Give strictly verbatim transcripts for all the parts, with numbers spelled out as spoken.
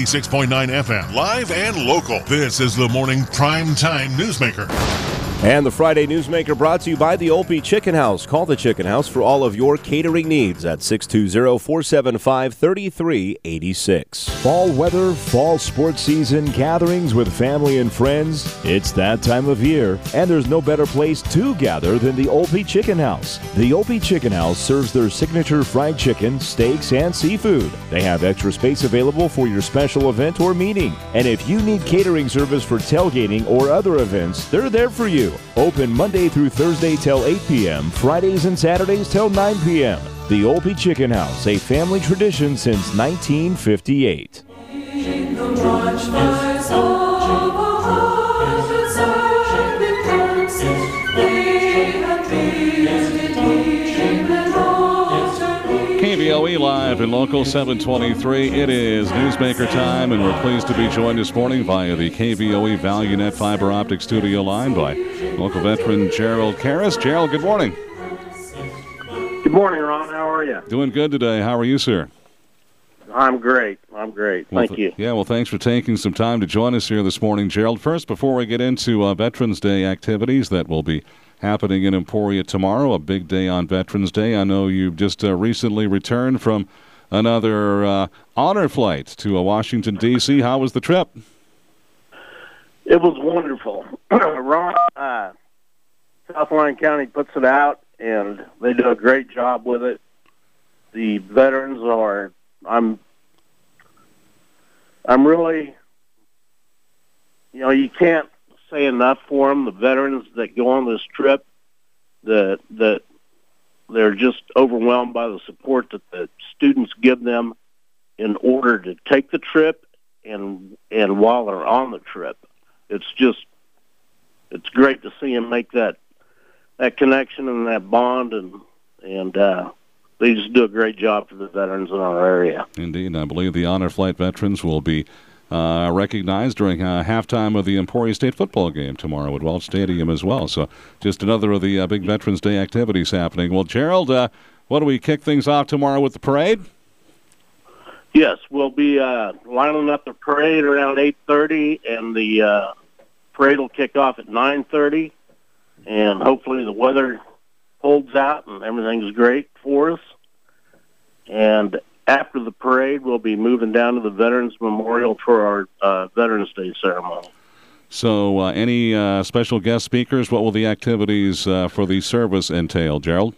ninety-six point nine F M, live and local. This is the Morning Prime Time Newsmaker. And the Friday Newsmaker brought to you by the Olpe Chicken House. Call the Chicken House for all of your catering needs at six two zero, four seven five, three three eight six. Fall weather, fall sports season, gatherings with family and friends. It's that time of year, and there's no better place to gather than the Olpe Chicken House. The Olpe Chicken House serves their signature fried chicken, steaks, and seafood. They have extra space available for your special event or meeting. And if you need catering service for tailgating or other events, they're there for you. Open Monday through Thursday till eight p.m., Fridays and Saturdays till nine p.m. The Olpe Chicken House, a family tradition since nineteen fifty-eight. K V O E live in local seven twenty-three. It is Newsmaker time, and we're pleased to be joined this morning via the K V O E ValueNet fiber optic studio line by local veteran Gerald Karras. Gerald, good morning. Good morning, Ron. How are you? Doing good today. How are you, sir? I'm great. I'm great. Well, Thank you. Yeah, well, thanks for taking some time to join us here this morning, Gerald. First, before we get into uh, Veterans Day activities that will be happening in Emporia tomorrow, a big day on Veterans Day. I know you've just uh, recently returned from another uh, honor flight to uh, Washington, D C How was the trip? It was wonderful. Ron, uh, South Lyon County puts it out, and they do a great job with it. The veterans are, I'm, I'm really, you know, you can't say enough for them. The veterans that go on this trip, that that they're just overwhelmed by the support that the students give them in order to take the trip and and while they're on the trip. It's just it's great to see them make that that connection and that bond, and and uh, they just do a great job for the veterans in our area. Indeed, I believe the honor flight veterans will be Uh, recognized during uh, halftime of the Emporia State football game tomorrow at Welch Stadium as well. So just another of the uh, big Veterans Day activities happening. Well, Gerald, uh, what do we kick things off tomorrow with the parade? Yes, we'll be uh, lining up the parade around eight thirty, and the uh, parade will kick off at nine thirty, and hopefully the weather holds out and everything's great for us. And after the parade, we'll be moving down to the Veterans Memorial for our uh, Veterans Day ceremony. So uh, any uh, special guest speakers? What will the activities uh, for the service entail, Gerald?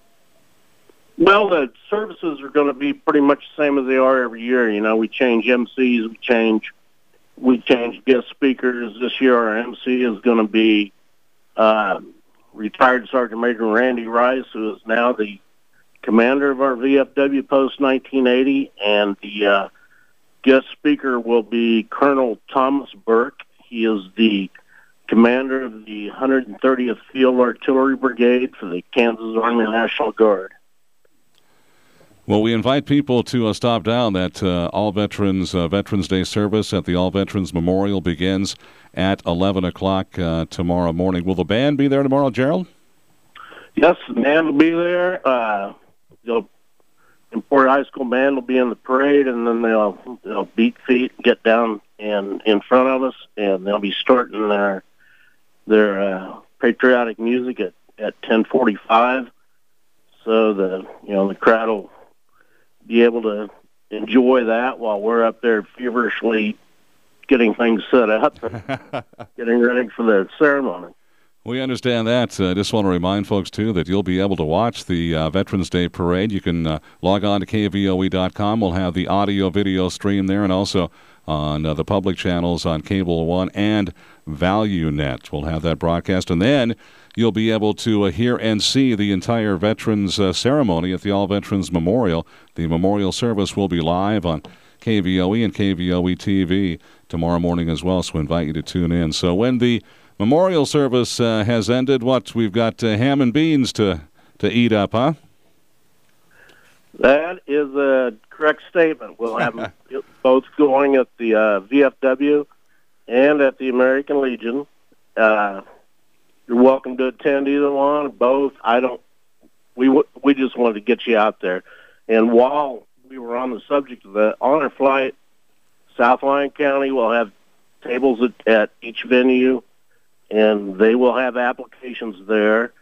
Well, the services are going to be pretty much the same as they are every year. You know, we change M Cs, we change, we change guest speakers. This year our M C is going to be uh, retired Sergeant Major Randy Rice, who is now the commander of our V F W Post nineteen eighty, and the uh, guest speaker will be Colonel Thomas Burke. He is the commander of the one hundred thirtieth Field Artillery Brigade for the Kansas Army National Guard. Well, we invite people to uh, stop down. That uh, All Veterans uh, Veterans Day service at the All Veterans Memorial begins at eleven o'clock uh, tomorrow morning. Will the band be there tomorrow, Gerald? Yes, the band will be there. Uh, The Emporia High School band will be in the parade, and then they'll they'll beat feet, get down and in front of us, and they'll be starting their their uh, patriotic music at at ten forty-five. So the you know the crowd will be able to enjoy that while we're up there feverishly getting things set up, and getting ready for the ceremony. We understand that. I uh, just want to remind folks, too, that you'll be able to watch the uh, Veterans Day Parade. You can uh, log on to K V O E dot com. We'll have the audio-video stream there, and also on uh, the public channels on Cable One and ValueNet. We'll have that broadcast. And then you'll be able to uh, hear and see the entire Veterans uh, ceremony at the All Veterans Memorial. The memorial service will be live on K V O E and K V O E T V tomorrow morning as well, so we invite you to tune in. So when the memorial service uh, has ended, what, we've got uh, ham and beans to, to eat up, huh? That is a correct statement. We'll have both going at the uh, V F W and at the American Legion. Uh, you're welcome to attend either one or both. I don't. We w- we just wanted to get you out there. And while we were on the subject of the honor flight South Lyon County will have tables at, at each venue, and they will have applications there.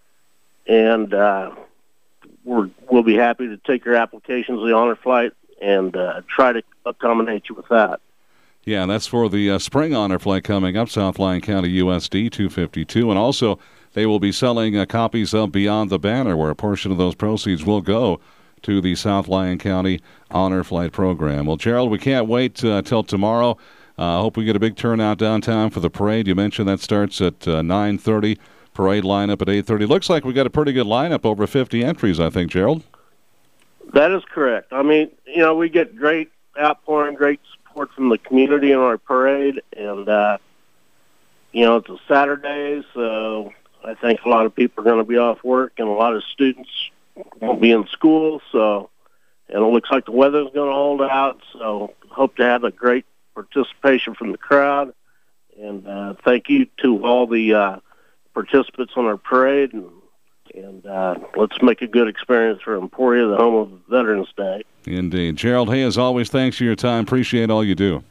And uh, we're, we'll be happy to take your applications, the honor flight, and uh, try to accommodate you with that. Yeah, that's for the uh, spring honor flight coming up, South Lyon County U S D two fifty-two. And also, they will be selling uh, copies of Beyond the Banner, where a portion of those proceeds will go to the South Lyon County Honor Flight Program. Well, Gerald, we can't wait uh, till tomorrow. I uh, hope we get a big turnout downtown for the parade. You mentioned that starts at uh, nine thirty. Parade lineup at eight thirty. Looks like we got a pretty good lineup, over fifty entries, I think, Gerald. That is correct. I mean, you know, we get great outpouring, great support from the community in our parade, and, uh, you know, it's a Saturday, so I think a lot of people are going to be off work, and a lot of students won't be in school, so, and it looks like the weather's going to hold out, so hope to have a great participation from the crowd, and uh, thank you to all the uh, participants on our parade, and And uh, let's make a good experience for Emporia, the home of Veterans Day. Indeed. Gerald, hey, as always, thanks for your time. Appreciate all you do.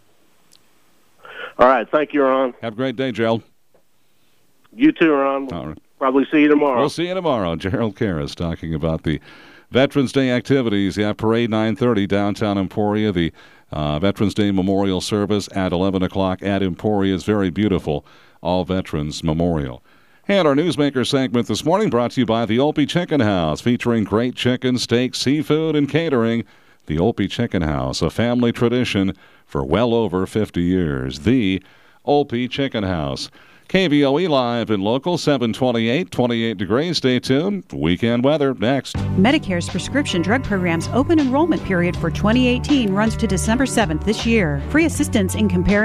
All right. Thank you, Ron. Have a great day, Gerald. You too, Ron. All right. Probably see you tomorrow. We'll see you tomorrow. Gerald Karras talking about the Veterans Day activities. Yeah, parade nine thirty, downtown Emporia. The uh, Veterans Day Memorial Service at eleven o'clock at Emporia's very beautiful All Veterans Memorial. And our Newsmaker segment this morning brought to you by the Olpe Chicken House, featuring great chicken, steak, seafood, and catering. The Olpe Chicken House, a family tradition for well over fifty years. The Olpe Chicken House. K V O E live and local, seven twenty-eight, twenty-eight degrees. Stay tuned. Weekend weather next. Medicare's prescription drug program's open enrollment period for twenty eighteen runs to December seventh this year. Free assistance in comparing